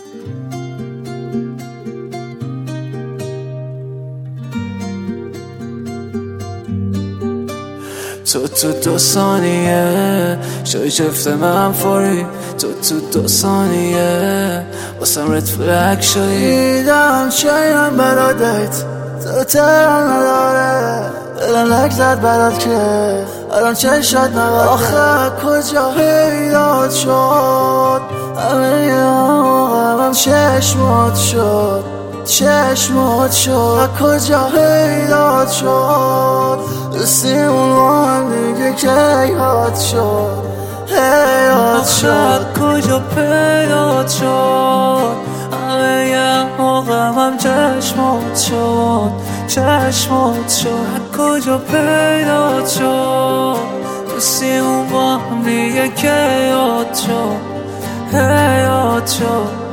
تو 2 ثانیه شای جفت من فوری، تو 2 ثانیه واسم رد فلگ شدی. دیدم چایم برادت تو ترم نداره، دلم لک زد برات که الان چشات نباده. آخه کجا پیدات شد همه آقام چشمات شد کجا پیدات شد دوستیمون با هم دیگه که حیات شد کجا پیدات شد همه آقام چشمات شد کجا پیدات شد دوستیمون با هم دیگه که حیات شد.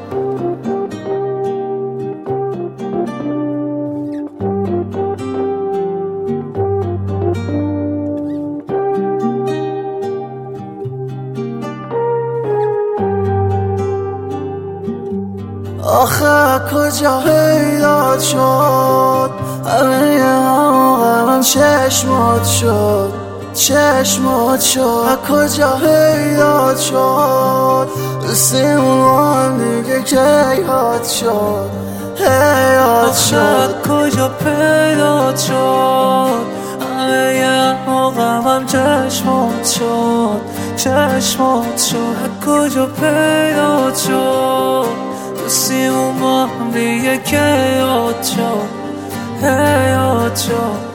آخه کجا پیدات شد همه آقام چشمات شد کجا پیدات شد دوستیمون با هم دیگه که حیات شد کجا پیدات شد همه آقام چشمات شد کجا پیدات شد دوستیمون با هم دیگه که حیات شد.